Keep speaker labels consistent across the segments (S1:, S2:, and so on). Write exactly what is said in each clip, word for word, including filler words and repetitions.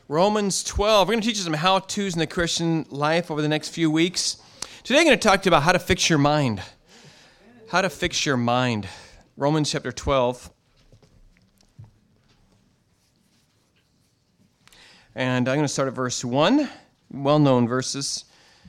S1: Romans twelve. We're going to teach you some how-tos in the Christian life over the next few weeks. Today I'm going to talk to you about how to fix your mind. How to fix your mind. Romans chapter twelve. And I'm going to start at verse one. Well-known verses.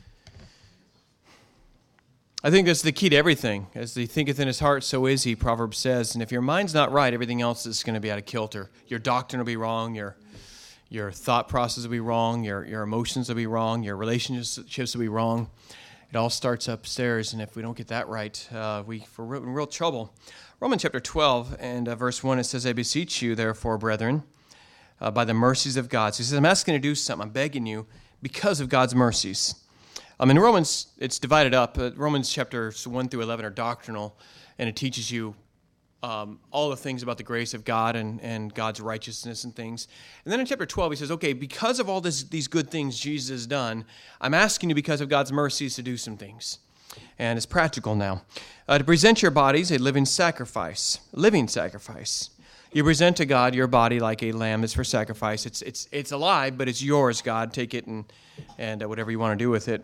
S1: I think that's the key to everything. As he thinketh in his heart, so is he, Proverbs says. And if your mind's not right, everything else is going to be out of kilter. Your doctrine will be wrong. Your Your thought process will be wrong, your your emotions will be wrong, your relationships will be wrong. It all starts upstairs, and if we don't get that right, uh, we, we're in real trouble. Romans chapter twelve and uh, verse one, it says, I beseech you, therefore, brethren, uh, by the mercies of God. So he says, I'm asking you to do something, I'm begging you, because of God's mercies. Um, in Romans, it's divided up. Uh, Romans chapters one through eleven are doctrinal, and it teaches you Um, all the things about the grace of God and, and God's righteousness and things. And then in chapter twelve, he says, okay, because of all this, these good things Jesus has done, I'm asking you because of God's mercies to do some things. And it's practical now. Uh, to present your bodies a living sacrifice, living sacrifice. You present to God your body like a lamb is for sacrifice. It's it's it's alive, but it's yours, God. Take it and, and uh, whatever you want to do with it.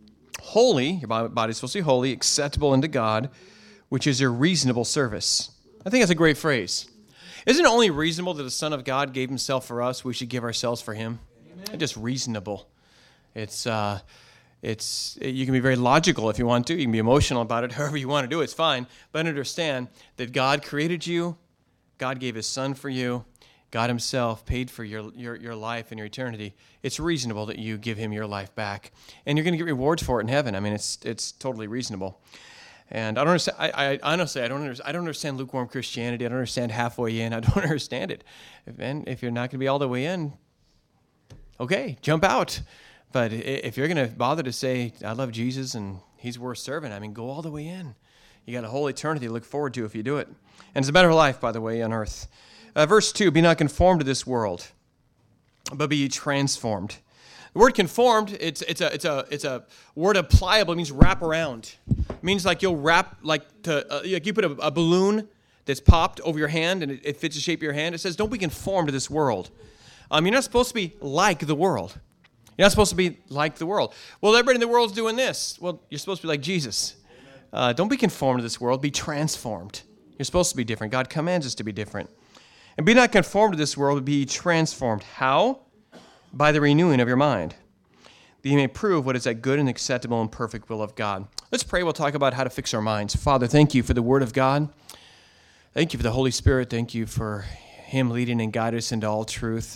S1: Holy, your body is supposed to be holy, acceptable unto God, which is your reasonable service. I think that's a great phrase. Isn't it only reasonable that the Son of God gave himself for us, we should give ourselves for him? Amen. It's just reasonable. It's, uh, it's, you can be very logical if you want to. You can be emotional about it. However you want to do it, it's fine. But understand that God created you. God gave his Son for you. God himself paid for your, your, your life and your eternity. It's reasonable that you give him your life back. And you're going to get rewards for it in heaven. I mean, it's it's totally reasonable. And I don't understand. I, I honestly, I don't understand. I don't understand lukewarm Christianity. I don't understand halfway in. I don't understand it. If, and if you're not going to be all the way in, okay, jump out. But if you're going to bother to say, "I love Jesus and he's worth serving," I mean, go all the way in. You got a whole eternity to look forward to if you do it. And it's a better life, by the way, on earth. Uh, verse two: Be not conformed to this world, but be ye transformed. The word conformed, it's it's a it's a it's a word of pliable. It means wrap around. It means like you'll wrap like to uh, like you put a, a balloon that's popped over your hand and it, it fits the shape of your hand. It says, don't be conformed to this world. Um, you're not supposed to be like the world. You're not supposed to be like the world. Well, everybody in the world's doing this. Well, you're supposed to be like Jesus. Uh, don't be conformed to this world. Be transformed. You're supposed to be different. God commands us to be different. And be not conformed to this world, but be transformed. How? By the renewing of your mind, that you may prove what is that good and acceptable and perfect will of God. Let's pray. We'll talk about how to fix our minds. Father, thank you for the Word of God. Thank you for the Holy Spirit. Thank you for him leading and guiding us into all truth.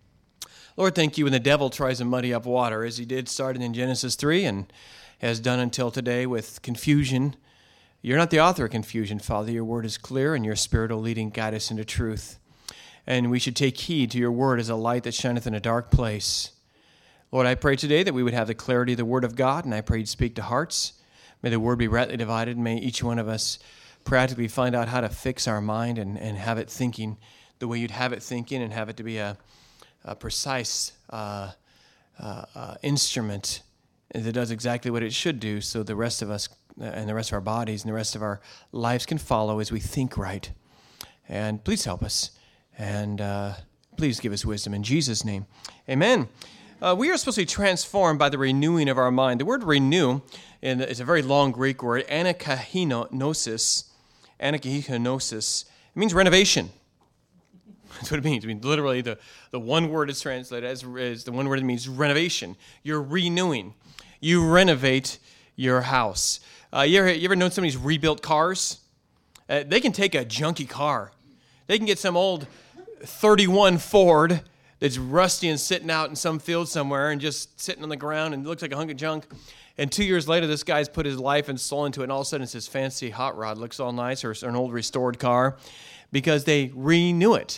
S1: Lord, thank you when the devil tries to muddy up water, as he did starting in Genesis three and has done until today with confusion. You're not the author of confusion, Father. Your Word is clear, and your Spirit will lead and guide us into truth. And we should take heed to your word as a light that shineth in a dark place. Lord, I pray today that we would have the clarity of the word of God, and I pray you'd speak to hearts. May the word be rightly divided. May each one of us practically find out how to fix our mind and, and have it thinking the way you'd have it thinking, and have it to be a, a precise uh, uh, uh, instrument that does exactly what it should do, so the rest of us and the rest of our bodies and the rest of our lives can follow as we think right. And please help us. And uh, please give us wisdom in Jesus' name. Amen. Uh, we are supposed to be transformed by the renewing of our mind. The word renew is a very long Greek word, anakahinosis. Anakahinosis. It means renovation. That's what it means. I mean, literally, the, the one word is translated as is the one word that means renovation. You're renewing. You renovate your house. Uh, you ever you ever known somebody's rebuilt cars? Uh, they can take a junky car. They can get some old thirty-one Ford that's rusty and sitting out in some field somewhere and just sitting on the ground and looks like a hunk of junk. And two years later, this guy's put his life and soul into it, and all of a sudden it's his fancy hot rod. Looks all nice, or an old restored car, because they renew it.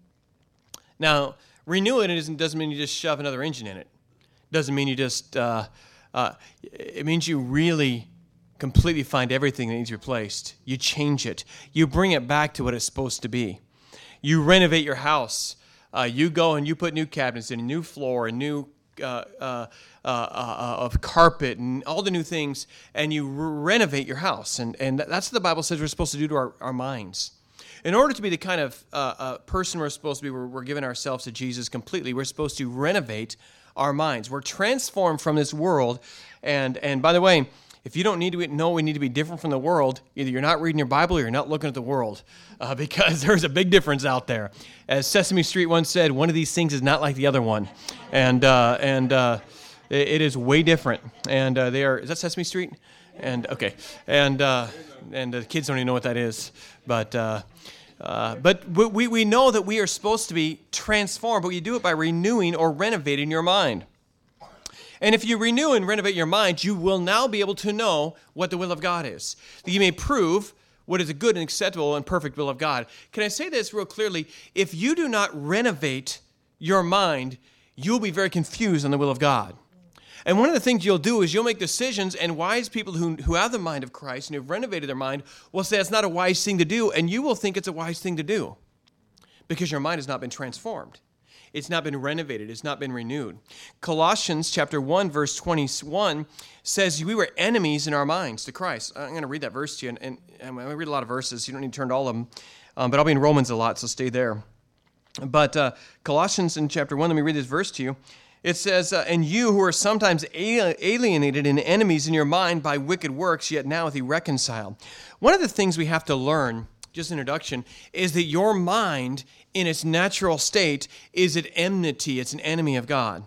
S1: Now, renew it isn't, doesn't mean you just shove another engine in it. Doesn't mean you just, uh, uh, it means you really completely find everything that needs replaced. You change it. You bring it back to what it's supposed to be. You renovate your house. Uh, you go and you put new cabinets in, a new floor, a new uh, uh, uh, uh, of carpet, and all the new things, and you re- renovate your house. And, and that's what the Bible says we're supposed to do to our, our minds. In order to be the kind of uh, uh, person we're supposed to be, we're, we're giving ourselves to Jesus completely. We're supposed to renovate our minds. We're transformed from this world. And and by the way, if you don't need to know we need to be different from the world, either you're not reading your Bible or you're not looking at the world, uh, because there's a big difference out there. As Sesame Street once said, one of these things is not like the other one. And uh, and uh, it, it is way different. And uh, they are, is that Sesame Street? And okay. And uh, and the kids don't even know what that is. But uh, uh, but we, we know that we are supposed to be transformed, but you do it by renewing or renovating your mind. And if you renew and renovate your mind, you will now be able to know what the will of God is. That you may prove what is a good and acceptable and perfect will of God. Can I say this real clearly? If you do not renovate your mind, you'll be very confused on the will of God. And one of the things you'll do is you'll make decisions, and wise people who, who have the mind of Christ and who've renovated their mind will say it's not a wise thing to do, and you will think it's a wise thing to do because your mind has not been transformed. It's not been renovated. It's not been renewed. Colossians chapter one, verse twenty-one says we were enemies in our minds to Christ. I'm going to read that verse to you, and, and, and I'm going to read a lot of verses. You don't need to turn to all of them, um, but I'll be in Romans a lot, so stay there. But uh, Colossians in chapter one, let me read this verse to you. It says, uh, and you who are sometimes alienated and enemies in your mind by wicked works, yet now hath he reconciled. One of the things we have to learn, just introduction, is that your mind in its natural state is at enmity. It's an enemy of God.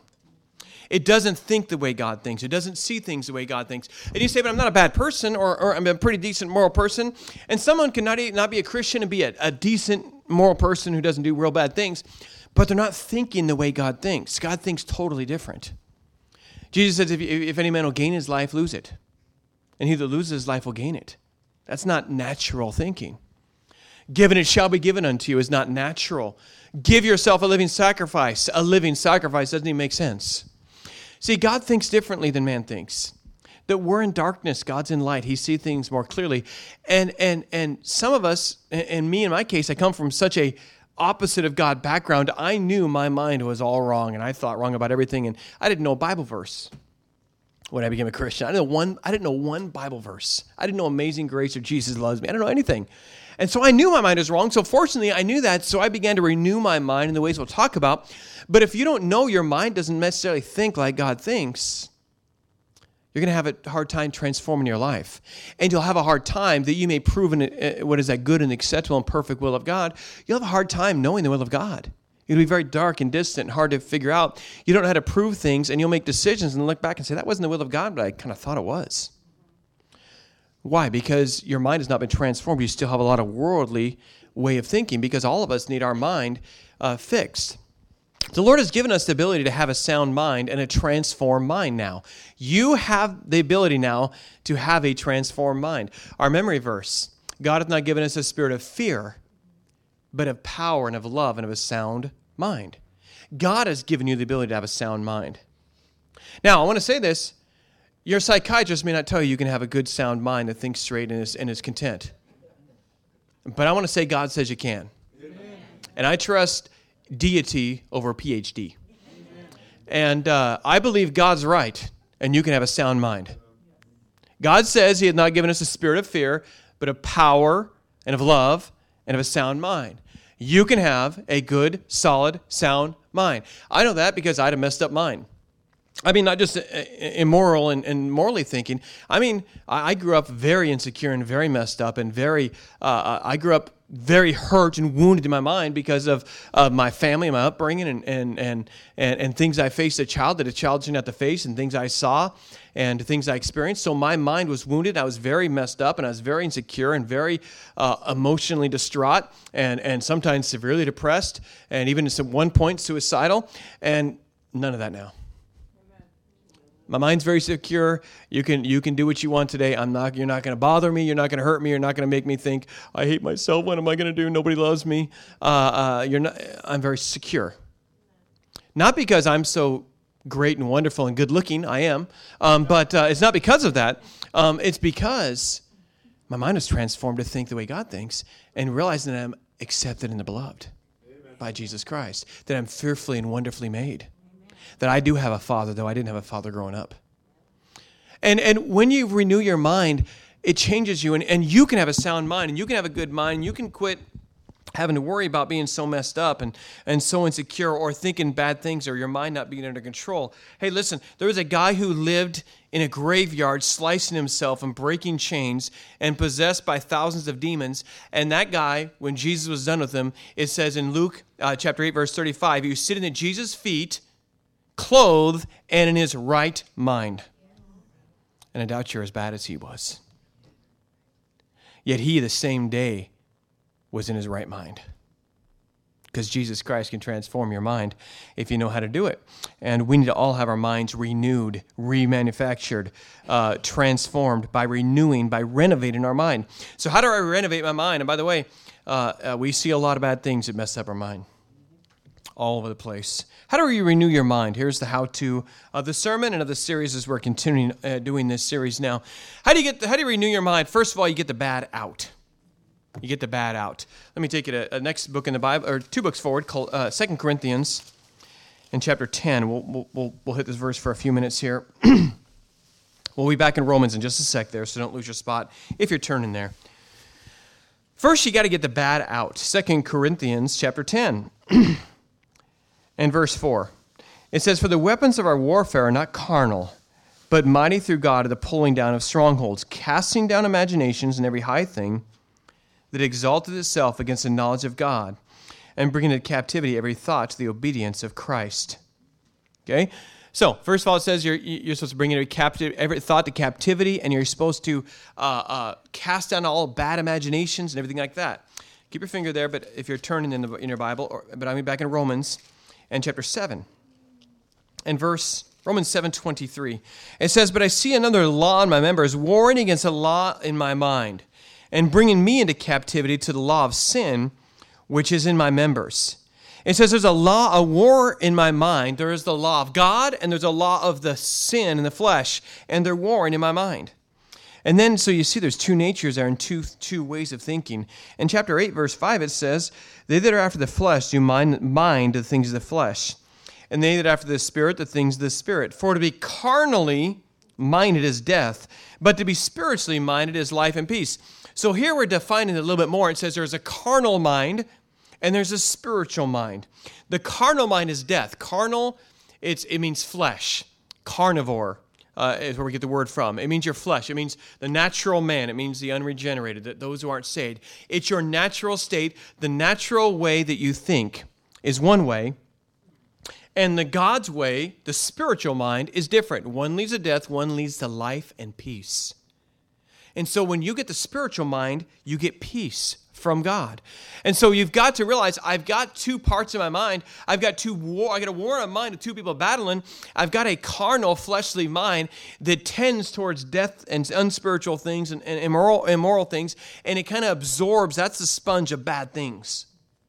S1: It doesn't think the way God thinks. It doesn't see things the way God thinks. And you say, but I'm not a bad person, or, or I'm a pretty decent moral person. And someone can not, not be a Christian and be a, a decent moral person who doesn't do real bad things, but they're not thinking the way God thinks. God thinks totally different. Jesus says, if, if any man will gain his life, lose it. And he that loses his life will gain it. That's not natural thinking. Given it shall be given unto you is not natural. Give yourself a living sacrifice. A living sacrifice doesn't even make sense. See, God thinks differently than man thinks. That we're in darkness, God's in light. He sees things more clearly. And and and some of us, and me in my case, I come from such a opposite of God background. I knew my mind was all wrong, and I thought wrong about everything, and I didn't know a Bible verse when I became a Christian. I didn't know one, I didn't know one Bible verse. I didn't know Amazing Grace or Jesus Loves Me. I didn't know anything. And so I knew my mind was wrong. So fortunately, I knew that. So I began to renew my mind in the ways we'll talk about. But if you don't know your mind doesn't necessarily think like God thinks, you're going to have a hard time transforming your life. And you'll have a hard time that you may prove in, what is that good and acceptable and perfect will of God. You'll have a hard time knowing the will of God. It'll be very dark and distant and hard to figure out. You don't know how to prove things, and you'll make decisions and look back and say, that wasn't the will of God, but I kind of thought it was. Why? Because your mind has not been transformed. You still have a lot of worldly way of thinking, because all of us need our mind uh, fixed. The Lord has given us the ability to have a sound mind and a transformed mind now. You have the ability now to have a transformed mind. Our memory verse, God hath not given us a spirit of fear, but of power and of love and of a sound mind. God has given you the ability to have a sound mind. Now, I want to say this. Your psychiatrist may not tell you you can have a good, sound mind that thinks straight and is, and is content. But I want to say God says you can. Amen. And I trust deity over P H D. Amen. And uh, I believe God's right, and you can have a sound mind. God says he has not given us a spirit of fear, but of power and of love and of a sound mind. You can have a good, solid, sound mind. I know that because I had a messed up mind. I mean, not just immoral and, and morally thinking. I mean, I grew up very insecure and very messed up and very, uh, I grew up very hurt and wounded in my mind because of uh, my family and my upbringing and, and, and, and, and things I faced as a child that a child shouldn't have to face, and things I saw and things I experienced. So my mind was wounded. I was very messed up, and I was very insecure and very uh, emotionally distraught and, and sometimes severely depressed and even at one point suicidal, and none of that now. My mind's very secure. You can you can do what you want today. I'm not. You're not going to bother me. You're not going to hurt me. You're not going to make me think I hate myself. What am I going to do? Nobody loves me. Uh, uh, you're not. I'm very secure. Not because I'm so great and wonderful and good looking. I am, um, but uh, it's not because of that. Um, it's because my mind is transformed to think the way God thinks, and realizing that I'm accepted in the beloved Amen. By Jesus Christ. That I'm fearfully and wonderfully made. That I do have a father, though I didn't have a father growing up. And and when you renew your mind, it changes you, and, and you can have a sound mind, and you can have a good mind, and you can quit having to worry about being so messed up and, and so insecure or thinking bad things or your mind not being under control. Hey, listen, there was a guy who lived in a graveyard slicing himself and breaking chains and possessed by thousands of demons. And that guy, when Jesus was done with him, it says in Luke uh, chapter eight, verse thirty-five, he was sitting at Jesus' feet, clothed and in his right mind. And I doubt you're as bad as he was. Yet he, the same day, was in his right mind. Because Jesus Christ can transform your mind if you know how to do it. And we need to all have our minds renewed, remanufactured, uh, transformed by renewing, by renovating our mind. So how do I renovate my mind? And by the way, uh, uh, we see a lot of bad things that mess up our mind. All over the place. How do you renew your mind? Here's the how-to of the sermon and of the series as we're continuing uh, doing this series now. How do you get? The, how do you renew your mind? First of all, you get the bad out. You get the bad out. Let me take you to a next book in the Bible, or two books forward, called uh, Second Corinthians, in chapter ten. We'll, we'll we'll we'll hit this verse for a few minutes here. We'll be back in Romans in just a sec there, so don't lose your spot if you're turning there. First, you got to get the bad out. Second Corinthians chapter ten. And verse four, it says, "For the weapons of our warfare are not carnal, but mighty through God to the pulling down of strongholds, casting down imaginations and every high thing that exalted itself against the knowledge of God, and bringing into captivity every thought to the obedience of Christ." Okay? So, first of all, it says you're, you're supposed to bring every, captive, every thought to captivity, and you're supposed to uh, uh, cast down all bad imaginations and everything like that. Keep your finger there, but if you're turning in, the, in your Bible, or, but I'm back in Romans, and chapter seven, and verse, Romans seven twenty-three. It says, "But I see another law in my members, warring against a law in my mind, and bringing me into captivity to the law of sin, which is in my members." It says there's a law, a war in my mind. There is the law of God, and there's a law of the sin in the flesh, and they're warring in my mind. And then, so you see there's two natures there and two, two ways of thinking. In chapter eight, verse five, it says, "They that are after the flesh do mind, mind the things of the flesh, and they that are after the Spirit, the things of the Spirit. For to be carnally minded is death, but to be spiritually minded is life and peace." So here we're defining it a little bit more. It says there's a carnal mind, and there's a spiritual mind. The carnal mind is death. Carnal, it's, it means flesh. Carnivore. Uh, is where we get the word from. It means your flesh. It means the natural man. It means the unregenerated, that those who aren't saved. It's your natural state. The natural way that you think is one way, and the God's way, the spiritual mind, is different. One leads to death, one leads to life and peace. And so when you get the spiritual mind, you get peace from God. And so you've got to realize I've got two parts of my mind. I've got two war. I got a war in my mind of two people battling. I've got a carnal, fleshly mind that tends towards death and unspiritual things and, and immoral, immoral things, and it kind of absorbs. That's the sponge of bad things.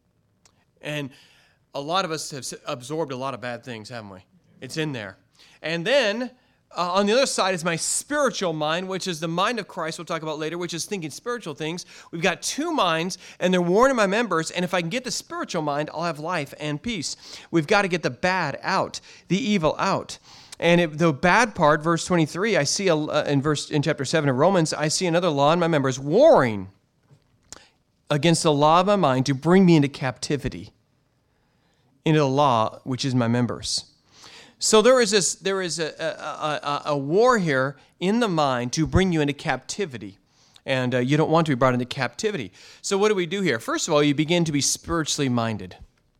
S1: And a lot of us have absorbed a lot of bad things, haven't we? It's in there. And then Uh, on the other side is my spiritual mind, which is the mind of Christ, we'll talk about later, which is thinking spiritual things. We've got two minds, and they're warring in my members, and if I can get the spiritual mind, I'll have life and peace. We've got to get the bad out, the evil out. And if the bad part, verse twenty-three, I see a, uh, in verse in chapter seven of Romans, I see another law in my members, warring against the law of my mind to bring me into captivity, into the law which is my members. So there is this, there is a, a, a, a war here in the mind to bring you into captivity, and uh, you don't want to be brought into captivity. So what do we do here? First of all, you begin to be spiritually minded.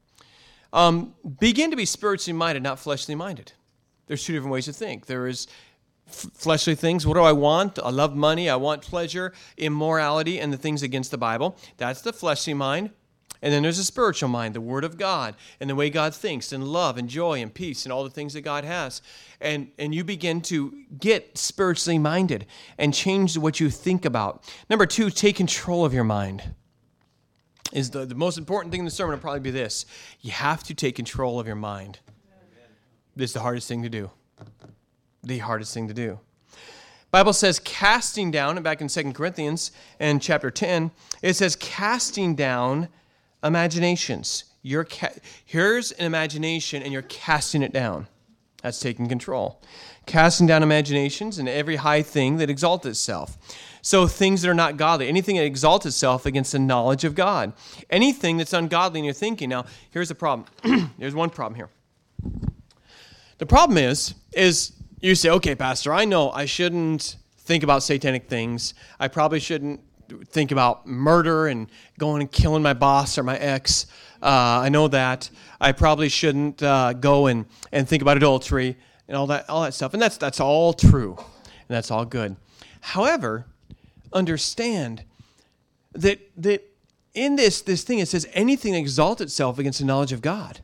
S1: Um, begin to be spiritually minded, not fleshly minded. There's two different ways to think. There is f- fleshly things. What do I want? I love money. I want pleasure, immorality, and the things against the Bible. That's the fleshly mind. And then there's a spiritual mind, the Word of God, and the way God thinks, and love, and joy, and peace, and all the things that God has. And and you begin to get spiritually minded and change what you think about. Number two, take control of your mind. Is the, the most important thing in the sermon will probably be this. You have to take control of your mind. Amen. This is the hardest thing to do. The hardest thing to do. Bible says casting down, and back in Second Corinthians and chapter ten, it says casting down imaginations. You're ca- here's an imagination, and you're casting it down. That's taking control. Casting down imaginations and every high thing that exalts itself. So things that are not godly, anything that exalts itself against the knowledge of God. Anything that's ungodly in your thinking. Now, here's the problem. There's one problem here. The problem is, is you say, okay, Pastor, I know I shouldn't think about satanic things. I probably shouldn't think about murder and going and killing my boss or my ex. Uh, I know that. I probably shouldn't uh, go and, and think about adultery and all that all that stuff. And that's that's all true. And that's all good. However, understand that that in this, this thing it says anything that exalts itself against the knowledge of God.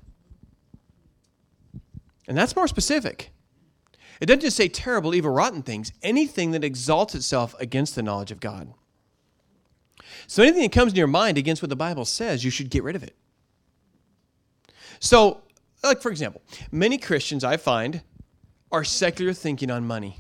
S1: And that's more specific. It doesn't just say terrible, evil, rotten things. Anything that exalts itself against the knowledge of God. So anything that comes to your mind against what the Bible says, you should get rid of it. So, like for example, many Christians I find are secular thinking on money.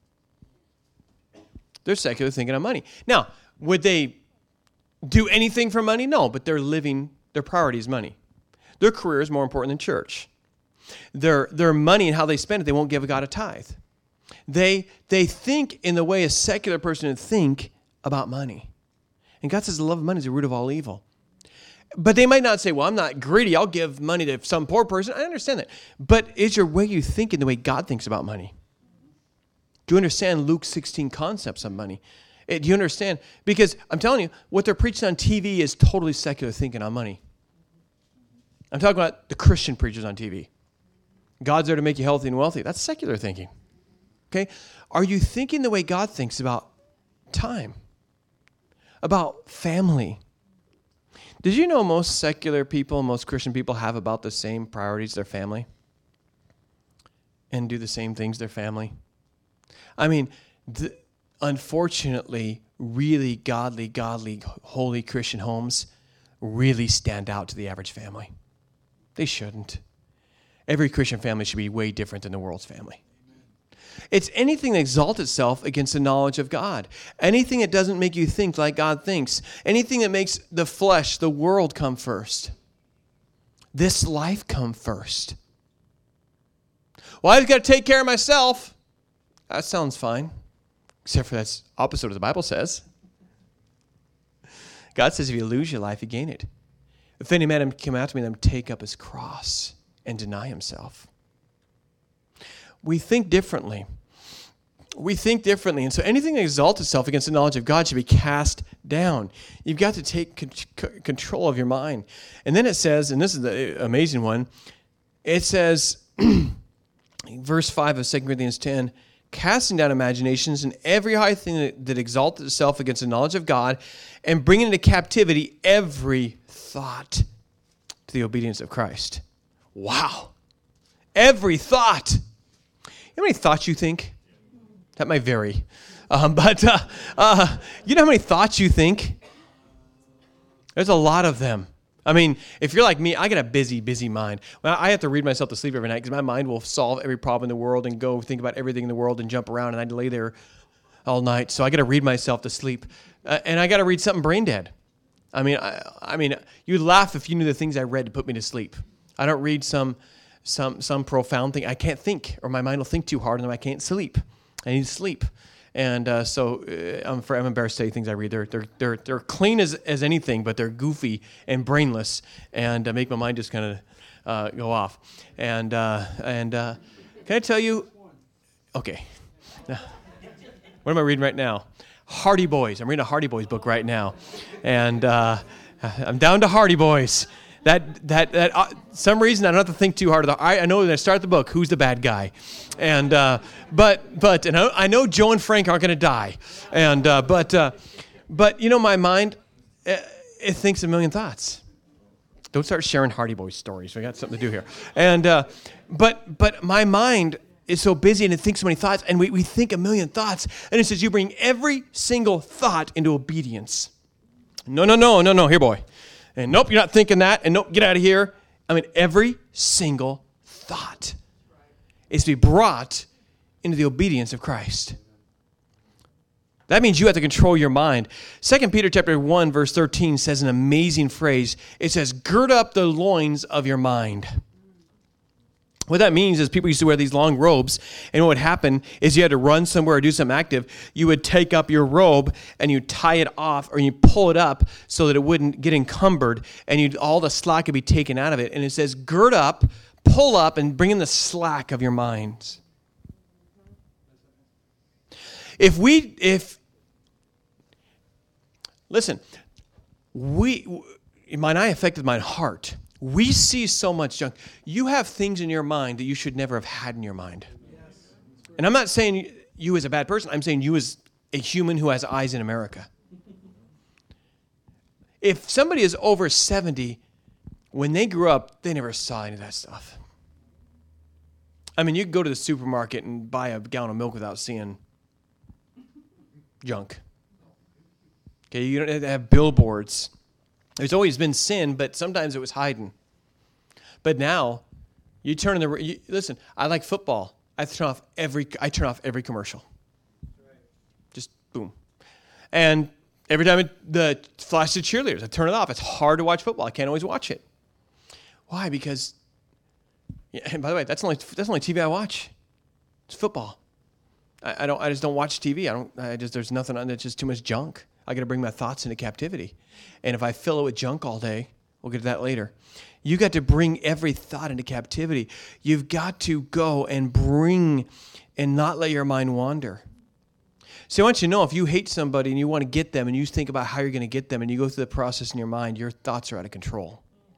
S1: They're secular thinking on money. Now, would they do anything for money? No, but they're living, their priority is money. Their career is more important than church. Their their money and how they spend it, they won't give God a tithe. They they think in the way a secular person would think about money. And God says the love of money is the root of all evil. But they might not say, well, I'm not greedy. I'll give money to some poor person. I understand that. But is your way you think in the way God thinks about money? Do you understand Luke sixteen concepts of money? Do you understand? Because I'm telling you, what they're preaching on T V is totally secular thinking on money. I'm talking about the Christian preachers on T V. God's there to make you healthy and wealthy. That's secular thinking. Okay? Are you thinking the way God thinks about time? About family? Did you know most secular people, most Christian people have about the same priorities their family? And do the same things their family? I mean, the, unfortunately, really godly, godly, holy Christian homes really stand out to the average family. They shouldn't. Every Christian family should be way different than the world's family. It's anything that exalts itself against the knowledge of God. Anything that doesn't make you think like God thinks. Anything that makes the flesh, the world come first. This life come first. Well, I've got to take care of myself. That sounds fine. Except for that's opposite of what the Bible says. God says if you lose your life, you gain it. If any man come after me, let him take up his cross and deny himself. We think differently. We think differently. And so anything that exalts itself against the knowledge of God should be cast down. You've got to take c- control of your mind. And then it says, and this is the amazing one, it says, verse five of Second Corinthians ten, casting down imaginations and every high thing that, that exalts itself against the knowledge of God, and bringing into captivity every thought to the obedience of Christ. Wow. Every thought. You know how many thoughts you think? That might vary. Um, but uh, uh, you know how many thoughts you think? There's a lot of them. I mean, if you're like me, I got a busy, busy mind. Well, I have to read myself to sleep every night because my mind will solve every problem in the world and go think about everything in the world and jump around, and I'd lay there all night. So I got to read myself to sleep. Uh, and I got to read something brain dead. I mean, I, I mean, you'd laugh if you knew the things I read to put me to sleep. I don't read some some some profound thing. I can't think, or my mind will think too hard, and then I can't sleep. I need to sleep. And uh, so uh, I'm, I'm embarrassed to say things I read. They're they're they're they're clean as, as anything, but they're goofy and brainless, and uh, make my mind just kind of uh, go off. And uh, and uh, can I tell you? Okay, what am I reading right now? Hardy Boys. I'm reading a Hardy Boys book right now, and uh, I'm down to Hardy Boys. That that that uh, some reason I don't have to think too hard. I, I know when I start the book, who's the bad guy, and uh, but but and I, I know Joe and Frank aren't going to die, and uh, but uh, but you know my mind it, it thinks a million thoughts. Don't start sharing Hardy Boys stories. We got something to do here, and uh, but but my mind is so busy and it thinks so many thoughts, and we we think a million thoughts, and it says you bring every single thought into obedience. No no no no no here boy. And nope, you're not thinking that. And nope, get out of here. I mean, every single thought is to be brought into the obedience of Christ. That means you have to control your mind. Second Peter chapter one, verse thirteen says an amazing phrase. It says, gird up the loins of your mind. What that means is people used to wear these long robes, and what would happen is you had to run somewhere or do something active. You would take up your robe, and you tie it off, or you pull it up so that it wouldn't get encumbered, and you'd, all the slack would be taken out of it. And it says, gird up, pull up, and bring in the slack of your minds. If we, if, listen, we, mine eye affected my heart. We see so much junk. You have things in your mind that you should never have had in your mind. And I'm not saying you as a bad person. I'm saying you as a human who has eyes in America. If somebody is over seventy, when they grew up, they never saw any of that stuff. I mean, you can go to the supermarket and buy a gallon of milk without seeing junk. Okay, you don't have billboards. There's always been sin, but sometimes it was hiding. But now, you turn in the you, listen. I like football. I turn off every. I turn off every commercial. Just boom, and every time it, the flash the cheerleaders, I turn it off. It's hard to watch football. I can't always watch it. Why? Because, yeah, and by the way, that's only that's only T V I watch. It's football. I, I don't. I just don't watch T V. I don't. I just there's nothing on. It's just too much junk. I got to bring my thoughts into captivity. And if I fill it with junk all day, we'll get to that later. You got to bring every thought into captivity. You've got to go and bring and not let your mind wander. See, I want you to know if you hate somebody and you want to get them and you think about how you're going to get them and you go through the process in your mind, your thoughts are out of control.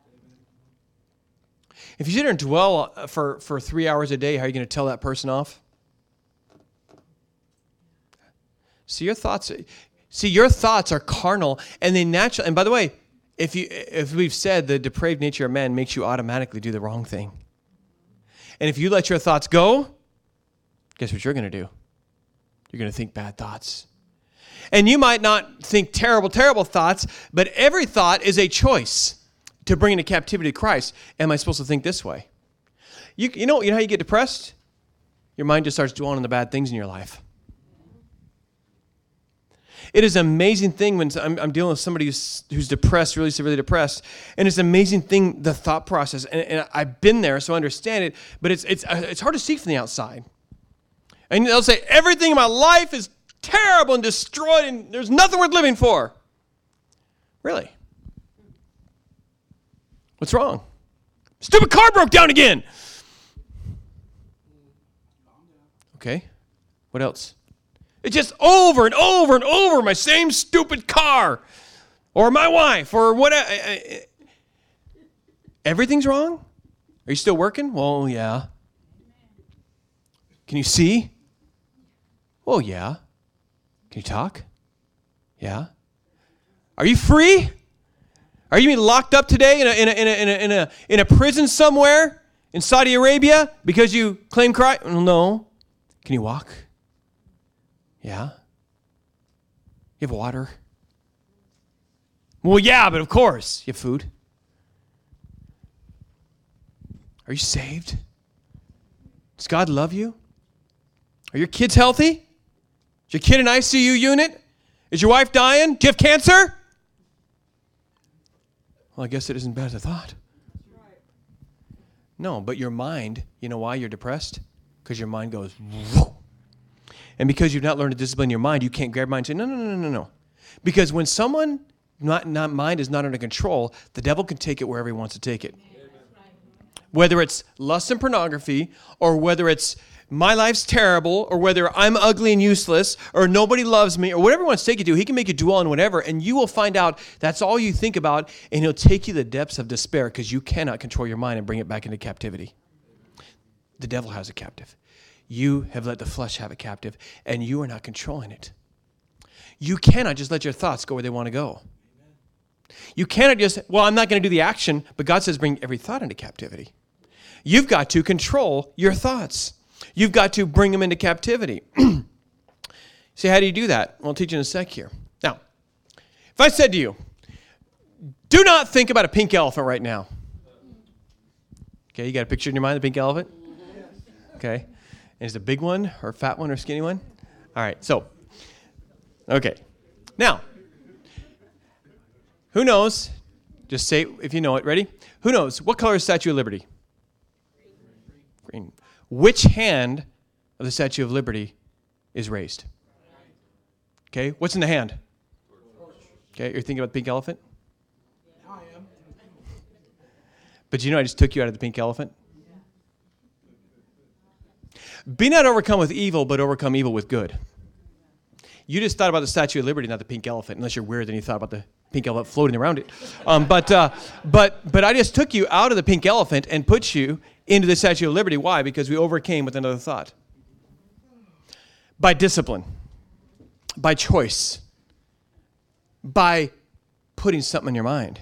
S1: If you sit there and dwell for, for three hours a day, how are you going to tell that person off? See, your thoughts... See, your thoughts are carnal, and they naturally. And by the way, if you, if we've said the depraved nature of man makes you automatically do the wrong thing, and if you let your thoughts go, guess what you're going to do? You're going to think bad thoughts, and you might not think terrible, terrible thoughts, but every thought is a choice to bring into captivity to Christ. Am I supposed to think this way? You, you know, you know how you get depressed? Your mind just starts dwelling on the bad things in your life. It is an amazing thing when I'm, I'm dealing with somebody who's, who's depressed, really severely depressed, and it's an amazing thing, the thought process. And, and I've been there, so I understand it, but it's, it's, it's hard to see from the outside. And they'll say, everything in my life is terrible and destroyed, and there's nothing worth living for. Really? What's wrong? Stupid car broke down again. Okay. What else? It's just over and over and over my same stupid car or my wife or whatever. Everything's wrong? Are you still working? Well, yeah. Can you see? Well, yeah. Can you talk? Yeah. Are you free? Are you being locked up today in a, in a, in a, in a, in a, in a prison somewhere in Saudi Arabia because you claim Christ? Well, no. Can you walk? Yeah. You have water? Well, yeah, but of course. You have food? Are you saved? Does God love you? Are your kids healthy? Is your kid in I C U unit? Is your wife dying? Do you have cancer? Well, I guess it isn't bad as I thought. No, but your mind, you know why you're depressed? Because your mind goes, whoa. And because you've not learned to discipline your mind, you can't grab mind and say, no, no, no, no, no. Because when someone, not, not mind is not under control, the devil can take it wherever he wants to take it. Whether it's lust and pornography, or whether it's my life's terrible, or whether I'm ugly and useless, or nobody loves me, or whatever he wants to take you to, he can make you dwell on whatever, and you will find out that's all you think about, and he'll take you to the depths of despair because you cannot control your mind and bring it back into captivity. The devil has a captive. You have let the flesh have a captive, and you are not controlling it. You cannot just let your thoughts go where they want to go. You cannot just, well, I'm not going to do the action, but God says bring every thought into captivity. You've got to control your thoughts. You've got to bring them into captivity. See, how do you do that? I'll teach you in a sec here. Now, if I said to you, do not think about a pink elephant right now. Okay, you got a picture in your mind of the pink elephant? Okay. And is it a big one or a fat one or a skinny one? All right, so, okay. Now, who knows? Just say if you know it. Ready? Who knows? What color is Statue of Liberty? screen. Which hand of the Statue of Liberty is raised? Okay, what's in the hand? Okay, you're thinking about the pink elephant?
S2: Now I am.
S1: But you know I just took you out of the pink elephant? Be not overcome with evil, but overcome evil with good. You just thought about the Statue of Liberty, not the pink elephant, unless you're weird and you thought about the pink elephant floating around it. Um, but, uh, but, but I just took you out of the pink elephant and put you into the Statue of Liberty. Why? Because we overcame with another thought. By discipline. By choice. By putting something in your mind.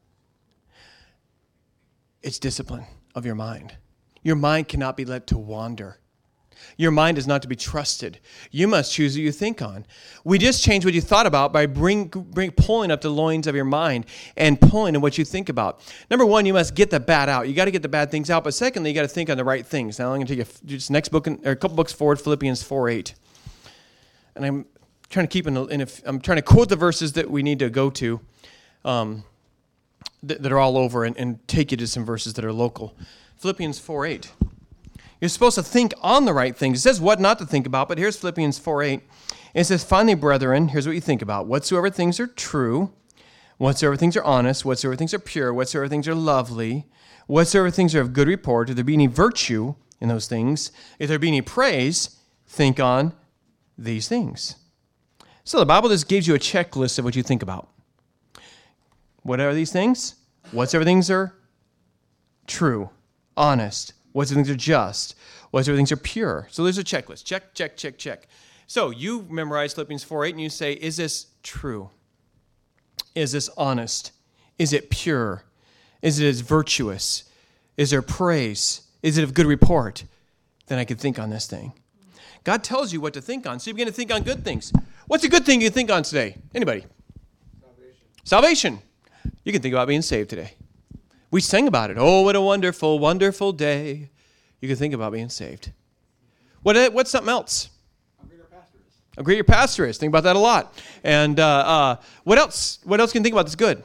S1: It's discipline of your mind. Your mind cannot be let to wander. Your mind is not to be trusted. You must choose who you think on. We just change what you thought about by bring, bring, pulling up the loins of your mind and pulling in what you think about. Number one, you must get the bad out. You got to get the bad things out. But secondly, you got to think on the right things. Now I'm going to take you just next book, in, or a couple books forward, Philippians four eight. And I'm trying to keep in, in a, I'm trying to quote the verses that we need to go to, um, that, that are all over, and, and take you to some verses that are local. Philippians four eight. You're supposed to think on the right things. It says what not to think about, but here's Philippians four eight. It says, finally, brethren, here's what you think about. Whatsoever things are true, whatsoever things are honest, whatsoever things are pure, whatsoever things are lovely, whatsoever things are of good report, if there be any virtue in those things, if there be any praise, think on these things. So the Bible just gives you a checklist of what you think about. What are these things? Whatsoever things are true, honest, whatsoever things are just, whatsoever things are pure. So there's a checklist. Check, check, check, check. So you memorize Philippians four eight and you say, is this true? Is this honest? Is it pure? Is it virtuous? Is there praise? Is it of good report? Then I can think on this thing. God tells you what to think on, so you begin to think on good things. What's a good thing you can think on today? Anybody?
S2: Salvation.
S1: Salvation. You can think about being saved today. We sang about it. Oh, what a wonderful, wonderful day. You can think about being saved. What? What's something else?
S2: How great our pastor is.
S1: How great your pastor is. Think about that a lot. And uh, uh, what else? What else can you think about that's good?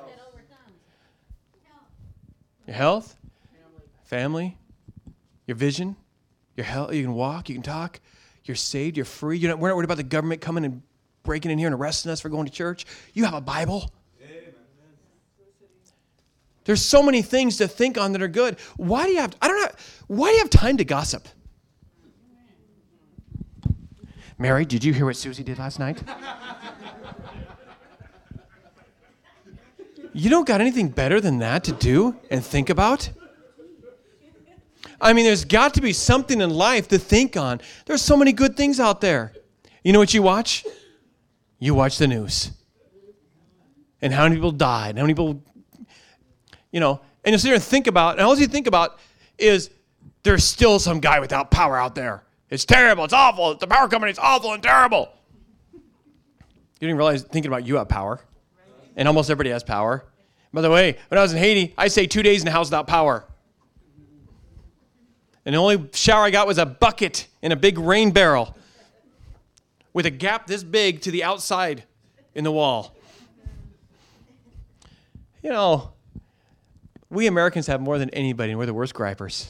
S1: Your health, family, your vision, your health. You can walk, you can talk. You're saved, you're free. You're not, we're not worried about the government coming and breaking in here and arresting us for going to church. You have a Bible. There's so many things to think on that are good. Why do you have, I don't know, why do you have time to gossip? Mary, did you hear what Susie did last night? You don't got anything better than that to do and think about? I mean, there's got to be something in life to think on. There's so many good things out there. You know what you watch? You watch the news. And how many people died, and how many people... You know, and you sit there and think about, and all you think about is there's still some guy without power out there. It's terrible. It's awful. The power company's awful and terrible. You didn't realize thinking about you have power. And almost everybody has power. By the way, when I was in Haiti, I stayed two days in the house without power. And the only shower I got was a bucket in a big rain barrel with a gap this big to the outside in the wall. You know, we Americans have more than anybody, and we're the worst gripers.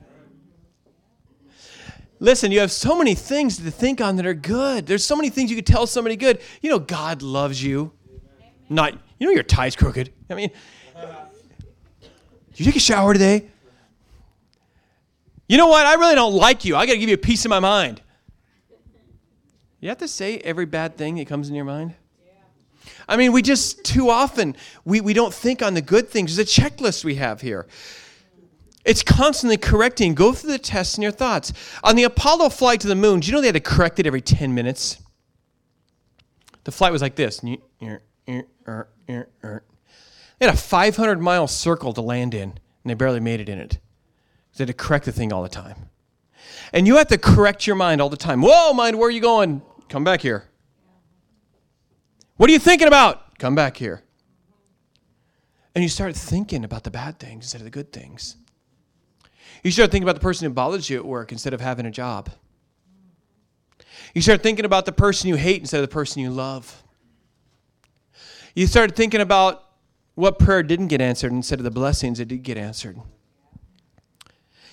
S1: Listen, you have so many things to think on that are good. There's so many things you could tell somebody good. You know, God loves you. Not, you know, your tie's crooked. I mean, did you take a shower today? You know what? I really don't like you. I got to give you a piece of my mind. You have to say every bad thing that comes in your mind? I mean, we just, too often, we, we don't think on the good things. There's a checklist we have here. It's constantly correcting. Go through the tests in your thoughts. On the Apollo flight to the moon, do you know they had to correct it every ten minutes? The flight was like this. They had a five hundred mile circle to land in, and they barely made it in it. They had to correct the thing all the time. And you have to correct your mind all the time. Whoa, mind, where are you going? Come back here. What are you thinking about? Come back here. And you start thinking about the bad things instead of the good things. You start thinking about the person who bothers you at work instead of having a job. You start thinking about the person you hate instead of the person you love. You start thinking about what prayer didn't get answered instead of the blessings that did get answered.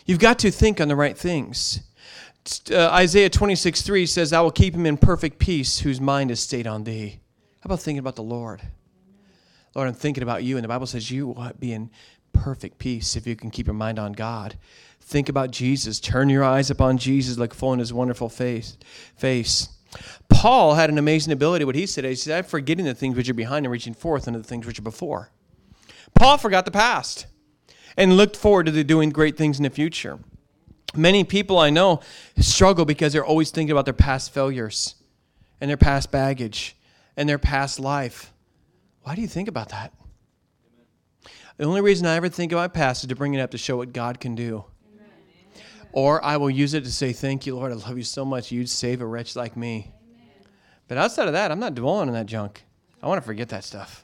S1: You've got to think on the right things. Uh, Isaiah twenty-six three says, I will keep him in perfect peace whose mind is stayed on thee. How about thinking about the Lord? Lord, I'm thinking about you. And the Bible says you will be in perfect peace if you can keep your mind on God. Think about Jesus. Turn your eyes upon Jesus, look full in his wonderful face. face. Paul had an amazing ability. What he said, he said, I'm forgetting the things which are behind and reaching forth into the things which are before. Paul forgot the past and looked forward to the doing great things in the future. Many people I know struggle because they're always thinking about their past failures and their past baggage and their past life. Why do you think about that? The only reason I ever think of my past is to bring it up to show what God can do. Amen. Or I will use it to say, thank you, Lord, I love you so much. You'd save a wretch like me. Amen. But outside of that, I'm not dwelling on that junk. I want to forget that stuff.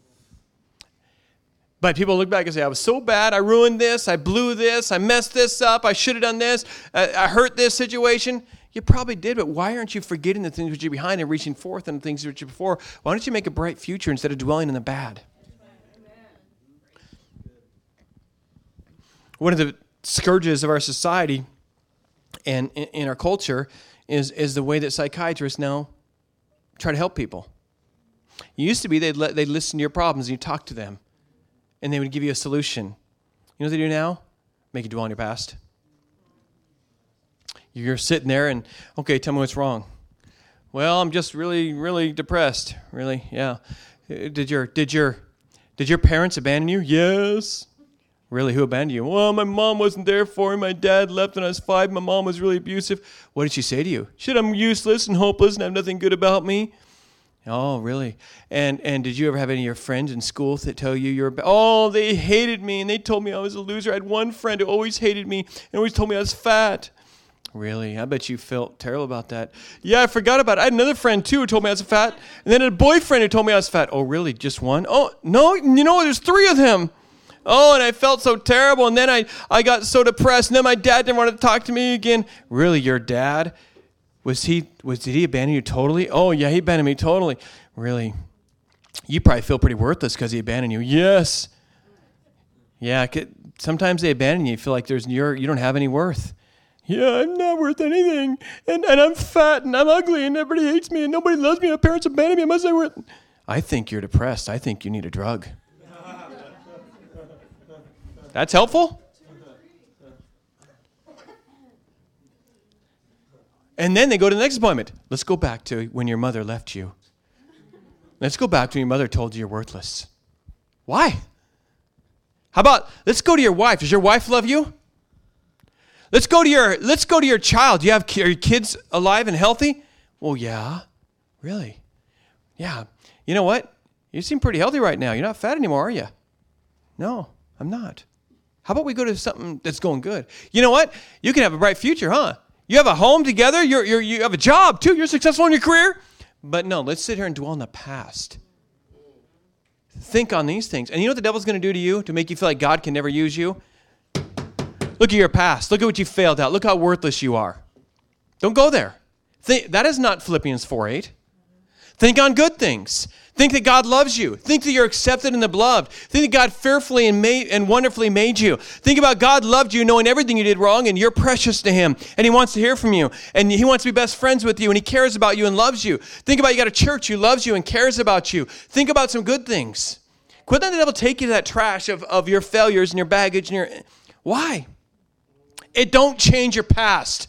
S1: But people look back and say, I was so bad. I ruined this. I blew this. I messed this up. I should have done this. I, I hurt this situation. You probably did, but why aren't you forgetting the things which are behind and reaching forth and the things which are before? Why don't you make a bright future instead of dwelling in the bad? One of the scourges of our society and in our culture is, is the way that psychiatrists now try to help people. It used to be they'd, let, they'd listen to your problems and you talk to them, and they would give you a solution. You know what they do now? Make you dwell on your past. You're sitting there and, okay, tell me what's wrong. Well, I'm just really, really depressed. Really, yeah. Did your, did your, did your parents abandon you? Yes. Really, who abandoned you? Well, my mom wasn't there for me. My dad left when I was five. My mom was really abusive. What did she say to you? She said, I'm useless and hopeless and have nothing good about me. Oh, really? And and did you ever have any of your friends in school that tell you you're... Oh, they hated me and they told me I was a loser. I had one friend who always hated me and always told me I was fat. Really? I bet you felt terrible about that. Yeah, I forgot about it. I had another friend, too, who told me I was fat. And then a boyfriend who told me I was fat. Oh, really? Just one? Oh, no, you know, there's three of them. Oh, and I felt so terrible, and then I, I got so depressed, and then my dad didn't want to talk to me again. Really, your dad? Was he, was, did he abandon you totally? Oh, yeah, he abandoned me totally. Really? You probably feel pretty worthless because he abandoned you. Yes. Yeah, sometimes they abandon you. You feel like there's you're, you don't have any worth. Yeah, I'm not worth anything, and, and I'm fat, and I'm ugly, and everybody hates me, and nobody loves me, my parents abandoned me, I must say worth... I think you're depressed. I think you need a drug. That's helpful? And then they go to the next appointment. Let's go back to when your mother left you. Let's go back to when your mother told you you're worthless. Why? How about, let's go to your wife. Does your wife love you? Let's go to your, let's go to your child. Do you have, are your kids alive and healthy? Well, yeah. Really? Yeah. You know what? You seem pretty healthy right now. You're not fat anymore, are you? No, I'm not. How about we go to something that's going good? You know what? You can have a bright future, huh? You have a home together. You're, you're, you have a job, too. You're successful in your career. But no, let's sit here and dwell on the past. Think on these things. And you know what the devil's going to do to you to make you feel like God can never use you? Look at your past. Look at what you failed at. Look how worthless you are. Don't go there. Think, that is not Philippians four eight. Think on good things. Think that God loves you. Think that you're accepted in the beloved. Think that God fearfully and, made, and wonderfully made you. Think about God loved you knowing everything you did wrong, and you're precious to him, and he wants to hear from you, and he wants to be best friends with you, and he cares about you and loves you. Think about you got a church who loves you and cares about you. Think about some good things. Quit letting the devil take you to that trash of, of your failures and your baggage. and your. Why? It don't change your past.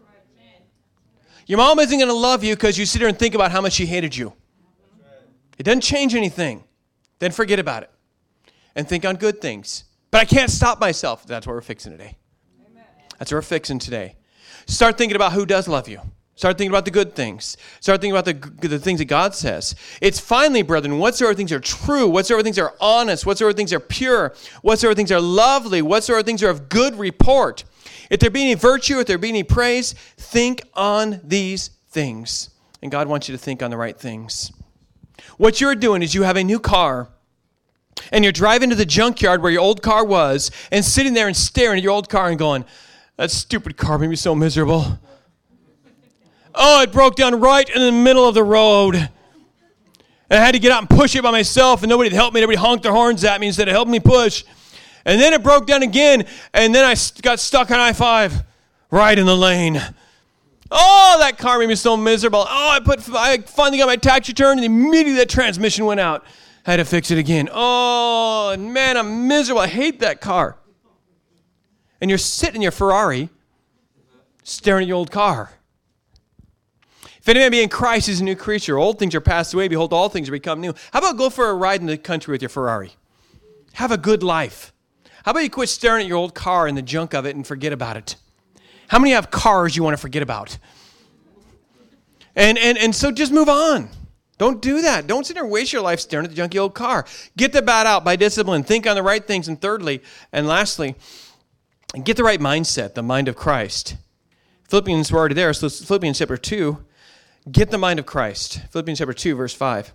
S1: Your mom isn't going to love you because you sit here and think about how much she hated you. It doesn't change anything. Then forget about it. And think on good things. But I can't stop myself. That's what we're fixing today. Amen. That's what we're fixing today. Start thinking about who does love you. Start thinking about the good things. Start thinking about the, the things that God says. It's finally, brethren, whatsoever things are true, whatsoever things are honest, whatsoever things are pure, whatsoever things are lovely, whatsoever things are of good report. If there be any virtue, if there be any praise, think on these things. And God wants you to think on the right things. What you're doing is you have a new car, and you're driving to the junkyard where your old car was, and sitting there and staring at your old car and going, that stupid car made me so miserable. Oh, it broke down right in the middle of the road. And I had to get out and push it by myself, and nobody had helped me. Everybody honked their horns at me instead of helping me push. And then it broke down again, and then I got stuck on I five, right in the lane. Oh, that car made me so miserable. Oh, I put I finally got my tax return, and immediately that transmission went out. I had to fix it again. Oh, man, I'm miserable. I hate that car. And you're sitting in your Ferrari, staring at your old car. If any man be in Christ, he's a new creature. Old things are passed away. Behold, all things are become new. How about go for a ride in the country with your Ferrari? Have a good life. How about you quit staring at your old car and the junk of it and forget about it? How many have cars you want to forget about? And and and so just move on. Don't do that. Don't sit there and waste your life staring at the junky old car. Get the bad out by discipline. Think on the right things. And thirdly, and lastly, get the right mindset, the mind of Christ. Philippians, we're already there. So Philippians chapter two, get the mind of Christ. Philippians chapter two, verse five.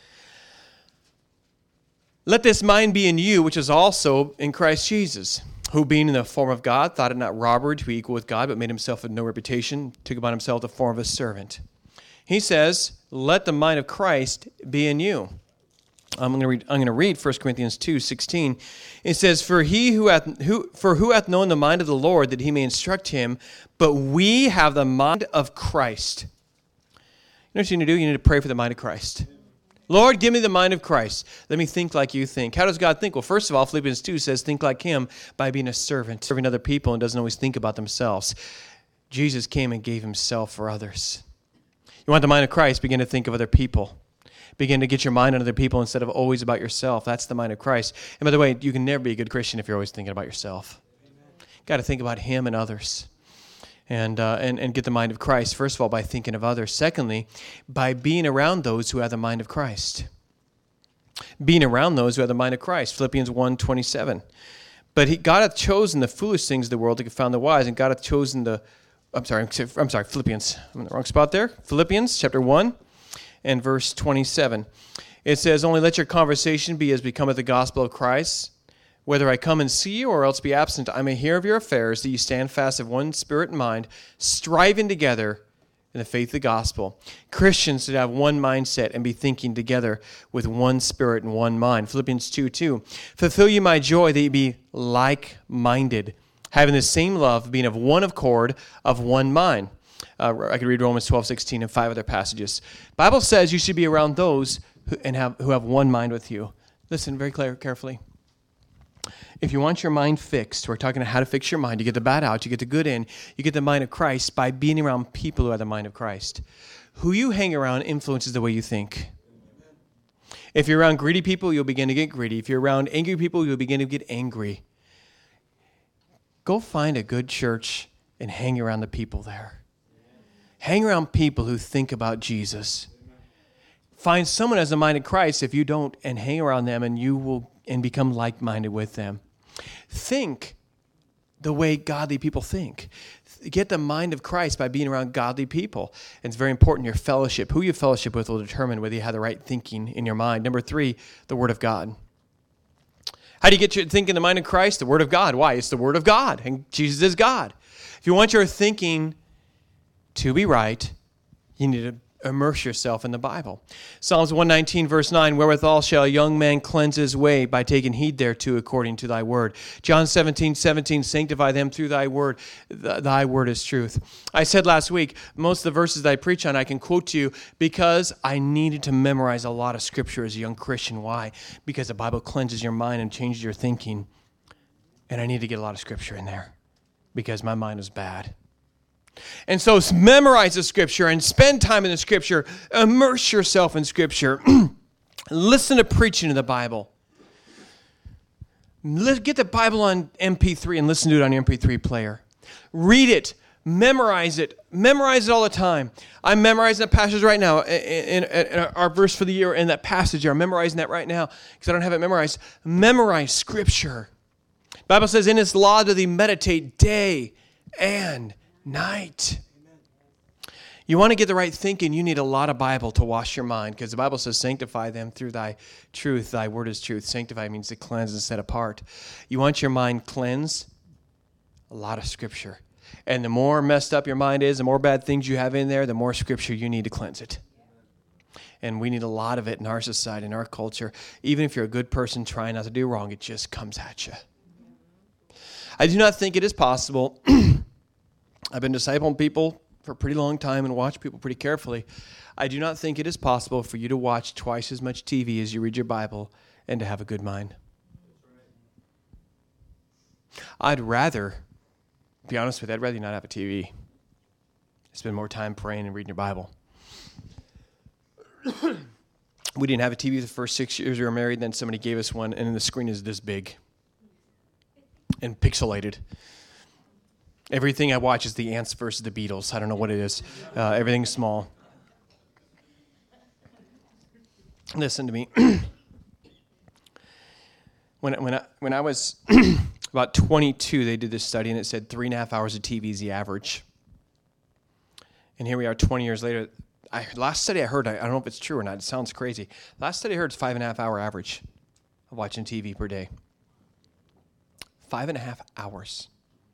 S1: Let this mind be in you, which is also in Christ Jesus, who being in the form of God, thought it not robbery to be equal with God, but made himself of no reputation, took upon himself the form of a servant. He says, let the mind of Christ be in you. I'm going to read, I'm going to read First Corinthians two sixteen. It says, For he who hath who for who hath known the mind of the Lord, that he may instruct him, but we have the mind of Christ. You know what you need to do? You need to pray for the mind of Christ. Lord, give me the mind of Christ. Let me think like you think. How does God think? Well, first of all, Philippians two says, think like him by being a servant, serving other people, and doesn't always think about themselves. Jesus came and gave himself for others. You want the mind of Christ? Begin to think of other people. Begin to get your mind on other people instead of always about yourself. That's the mind of Christ. And by the way, you can never be a good Christian if you're always thinking about yourself. Got to think about him and others. And, uh, and and get the mind of Christ, first of all, by thinking of others. Secondly, by being around those who have the mind of Christ. Being around those who have the mind of Christ. Philippians one twenty-seven. But he, God hath chosen the foolish things of the world to confound the wise, and God hath chosen the, I'm sorry, I'm sorry, Philippians. I'm in the wrong spot there. Philippians chapter one and verse twenty-seven. It says, Only let your conversation be as becometh the gospel of Christ, whether I come and see you or else be absent, I may hear of your affairs, that you stand fast of one spirit and mind, striving together in the faith of the gospel. Christians should have one mindset and be thinking together with one spirit and one mind. Philippians two two. Fulfill you my joy that you be like-minded, having the same love, being of one accord, of one mind. Uh, I could read Romans twelve sixteen and five other passages. The Bible says you should be around those who, and have, who have one mind with you. Listen very clear, carefully. If you want your mind fixed, we're talking about how to fix your mind. You get the bad out, you get the good in. You get the mind of Christ by being around people who have the mind of Christ. Who you hang around influences the way you think. If you're around greedy people, you'll begin to get greedy. If you're around angry people, you'll begin to get angry. Go find a good church and hang around the people there. Hang around people who think about Jesus. Find someone who has the mind of Christ if you don't, and hang around them, and you will and become like-minded with them. Think the way godly people think. Get the mind of Christ by being around godly people. And it's very important, your fellowship. Who you fellowship with will determine whether you have the right thinking in your mind. Number three, the Word of God. How do you get your thinking the mind of Christ? The Word of God. Why? It's the Word of God, and Jesus is God. If you want your thinking to be right, you need to immerse yourself in the Bible. Psalms one nineteen, verse nine, wherewithal shall a young man cleanse his way, by taking heed thereto according to thy word. John seventeen, seventeen, sanctify them through thy word. Th- thy word is truth. I said last week, most of the verses that I preach on, I can quote to you because I needed to memorize a lot of scripture as a young Christian. Why? Because the Bible cleanses your mind and changes your thinking. And I need to get a lot of scripture in there because my mind is bad. And so memorize the Scripture and spend time in the Scripture. Immerse yourself in Scripture. Listen to preaching in the Bible. Get the Bible on M P three and listen to it on your M P three player. Read it. Memorize it. Memorize it all the time. I'm memorizing that passage right now. In, in, in our verse for the year in that passage, I'm memorizing that right now because I don't have it memorized. Memorize Scripture. The Bible says, in its law do thee meditate day and night. You want to get the right thinking, you need a lot of Bible to wash your mind, because the Bible says, sanctify them through thy truth. Thy word is truth. Sanctify means to cleanse and set apart. You want your mind cleansed? A lot of Scripture. And the more messed up your mind is, the more bad things you have in there, the more Scripture you need to cleanse it. And we need a lot of it in our society, in our culture. Even if you're a good person trying not to do wrong, it just comes at you. I do not think it is possible. I've been discipling people for a pretty long time and watch people pretty carefully. I do not think it is possible for you to watch twice as much T V as you read your Bible and to have a good mind. I'd rather, to be honest with you, I'd rather you not have a T V. Spend more time praying and reading your Bible. We didn't have a T V the first six years we were married, then somebody gave us one, and then the screen is this big and pixelated. Everything I watch is the Ants versus the Beatles. I don't know what it is. Uh, everything's small. Listen to me. when when I when I was about twenty-two, they did this study, and it said three and a half hours of T V is the average. And here we are, twenty years later. I last study I heard, I, I don't know if it's true or not. It sounds crazy. Last study I heard is five and a half hour average of watching T V per day. Five and a half hours.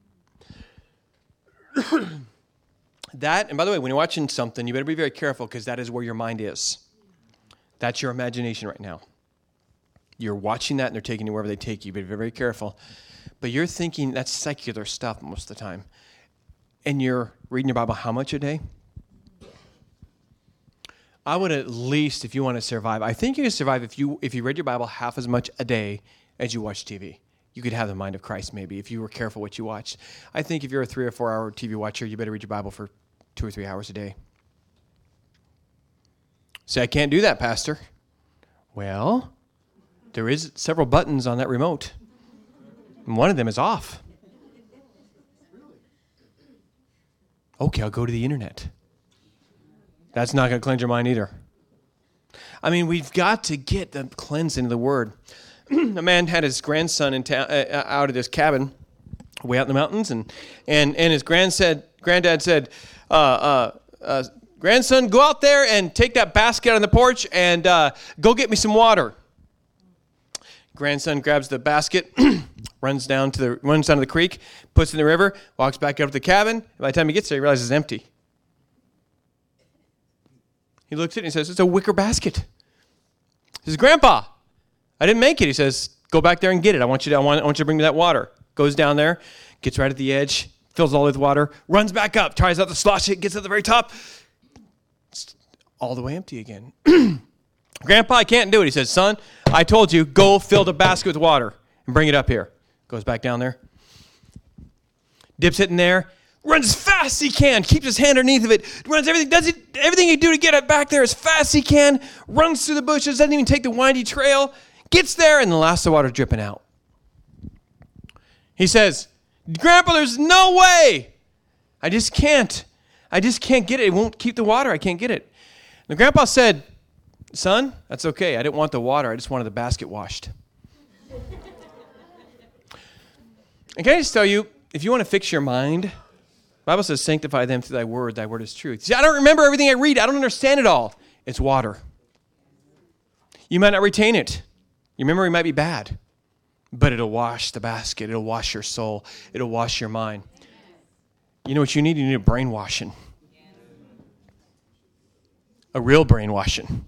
S1: That, and by the way, when you're watching something, you better be very careful because that is where your mind is. That's your imagination right now. You're watching that and they're taking you wherever they take you. But be very careful. But you're thinking that's secular stuff most of the time. And you're reading your Bible how much a day? I would at least, if you want to survive, I think you can survive if you if you read your Bible half as much a day as you watch T V. You could have the mind of Christ maybe if you were careful what you watched. I think if you're a three or four hour T V watcher, you better read your Bible for two or three hours a day. Say, I can't do that, Pastor. Well, there is several buttons on that remote. And one of them is off. Okay, I'll go to the internet. That's not going to cleanse your mind either. I mean, we've got to get the cleansing of the Word. A man had his grandson in ta- uh, out of this cabin way out in the mountains, and and, and his grand said, granddad said, uh, uh, uh, grandson, go out there and take that basket on the porch and uh, go get me some water. Grandson grabs the basket, runs down to the runs down to the creek, puts it in the river, walks back up to the cabin. By the time he gets there, he realizes it's empty. He looks at it and he says, it's a wicker basket. He says, Grandpa, I didn't make it. He says, go back there and get it. I want you to, I want, I want you to bring me that water. Goes down there, gets right at the edge, fills all with water, runs back up, tries out to slosh it, gets at the very top. It's all the way empty again. Grandpa, I can't do it. He says, son, I told you, go fill the basket with water and bring it up here. Goes back down there. Dips it in there. Runs as fast as he can. Keeps his hand underneath of it. Runs everything. Does it everything he do to get it back there as fast as he can. Runs through the bushes. Doesn't even take the windy trail. Gets there, and the last of the water dripping out. He says, Grandpa, there's no way. I just can't. I just can't get it. It won't keep the water. I can't get it. And the grandpa said, son, that's okay. I didn't want the water. I just wanted the basket washed. And can I just tell you, if you want to fix your mind, the Bible says, sanctify them through thy word. Thy word is truth. See, I don't remember everything I read. I don't understand it all. It's water. You might not retain it. Your memory might be bad, but it'll wash the basket. It'll wash your soul. It'll wash your mind. You know what you need? You need a brainwashing. A real brainwashing.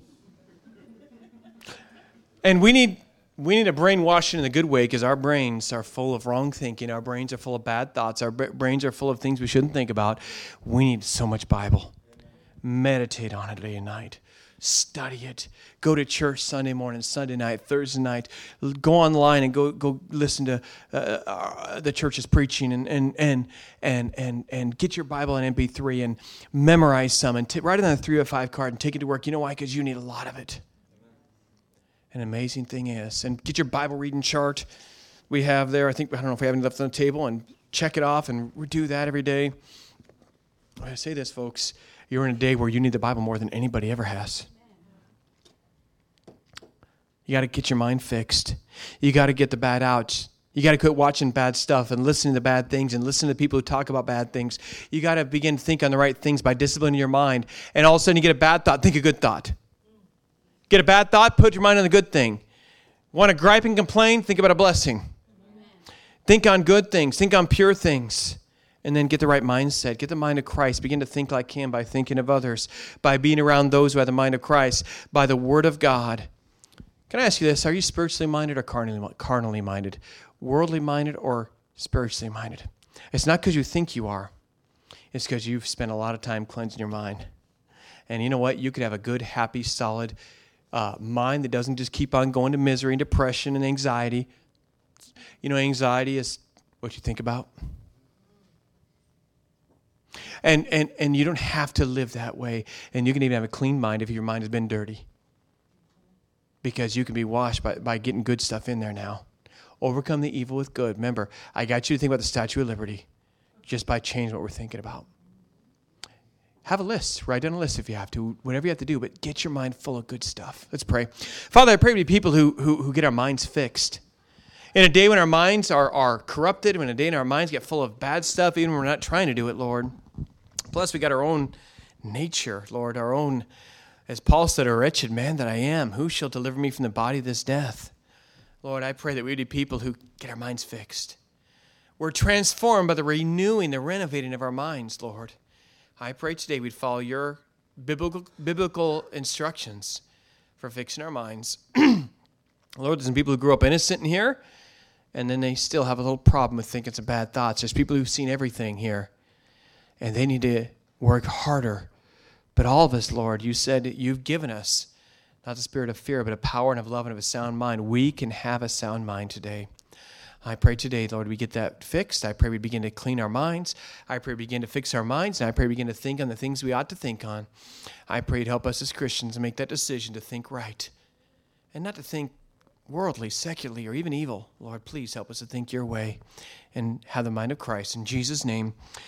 S1: And we need we need a brainwashing in a good way because our brains are full of wrong thinking. Our brains are full of bad thoughts. Our brains are full of things we shouldn't think about. We need so much Bible. Meditate on it day and night. Study it. Go to church Sunday morning, Sunday night, Thursday night. Go online and go go listen to uh, uh, the church's preaching and and and and and and get your Bible in M P three and memorize some and t- write it on a three oh five card and take it to work. You know why? Because you need a lot of it. An amazing thing is, and get your Bible reading chart we have there. I think I don't know if we have any left on the table, and check it off and do that every day. I say this, folks. You're in a day where you need the Bible more than anybody ever has. You got to get your mind fixed. You got to get the bad out. You got to quit watching bad stuff and listening to bad things and listening to people who talk about bad things. You got to begin to think on the right things by disciplining your mind. And all of a sudden you get a bad thought, think a good thought. Get a bad thought, put your mind on the good thing. Want to gripe and complain? Think about a blessing. Amen. Think on good things. Think on pure things. And then get the right mindset. Get the mind of Christ. Begin to think like Him by thinking of others, by being around those who have the mind of Christ, by the Word of God. Can I ask you this? Are you spiritually minded or carnally, carnally minded? Worldly minded or spiritually minded. It's not because you think you are. It's because you've spent a lot of time cleansing your mind. And you know what? You could have a good, happy, solid uh, mind that doesn't just keep on going to misery and depression and anxiety. You know, anxiety is what you think about. And, and, and you don't have to live that way. And you can even have a clean mind if your mind has been dirty. Because you can be washed by, by getting good stuff in there now. Overcome the evil with good. Remember, I got you to think about the Statue of Liberty just by changing what we're thinking about. Have a list. Write down a list if you have to, whatever you have to do, but get your mind full of good stuff. Let's pray. Father, I pray to be people who, who, who get our minds fixed. In a day when our minds are, are corrupted, when a day when our minds get full of bad stuff, even when we're not trying to do it, Lord. Plus, we got our own nature, Lord, our own, as Paul said, a wretched man that I am. Who shall deliver me from the body of this death? Lord, I pray that we would be people who get our minds fixed. We're transformed by the renewing, the renovating of our minds, Lord. I pray today we'd follow your biblical biblical instructions for fixing our minds. Lord, there's some people who grew up innocent in here, and then they still have a little problem with thinking some bad thoughts. There's people who've seen everything here, and they need to work harder. But all of us, Lord, you said you've given us not the spirit of fear, but a power and of love and of a sound mind. We can have a sound mind today. I pray today, Lord, we get that fixed. I pray we begin to clean our minds. I pray we begin to fix our minds. And I pray we begin to think on the things we ought to think on. I pray to help us as Christians to make that decision to think right and not to think worldly, secularly, or even evil. Lord, please help us to think your way and have the mind of Christ. In Jesus' name,